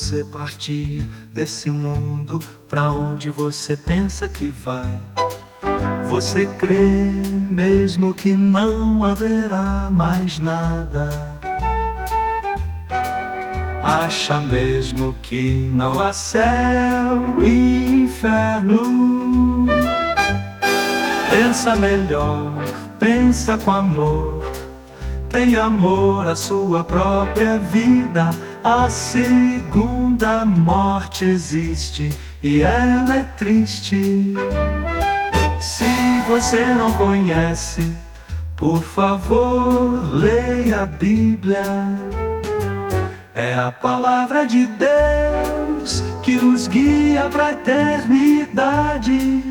você partir desse mundo, pra onde você pensa que vai? Você crê mesmo que não haverá mais nada? Acha mesmo que não há céu e inferno? Pensa melhor, pensa com amor. Tem amor à sua própria vida. A segunda morte existe e ela é triste. Se você não conhece, por favor, leia a Bíblia. É a palavra de Deus que nos guia para a eternidade.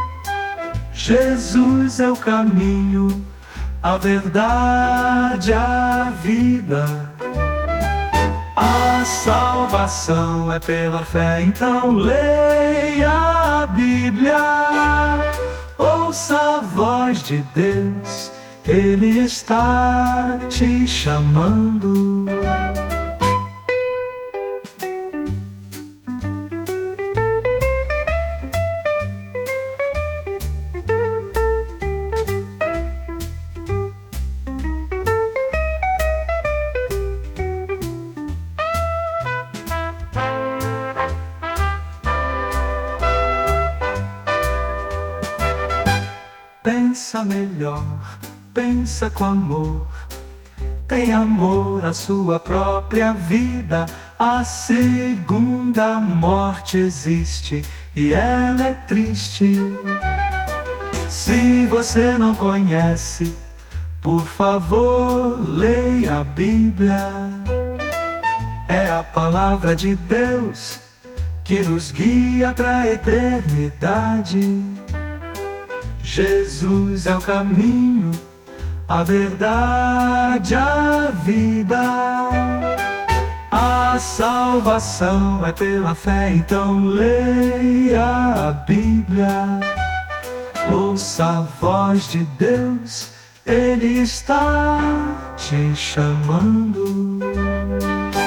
Jesus é o caminho, a verdade, a vida. A salvação é pela fé, então leia a Bíblia. Ouça a voz de Deus, Ele está te chamando. Pensa melhor, pensa com amor. Tem amor à sua própria vida. A segunda morte existe e ela é triste. Se você não conhece, por favor, leia a Bíblia. É a palavra de Deus que nos guia para a eternidade. Jesus é o caminho, a verdade, a vida. A salvação é pela fé, então leia a Bíblia. Ouça a voz de Deus, Ele está te chamando.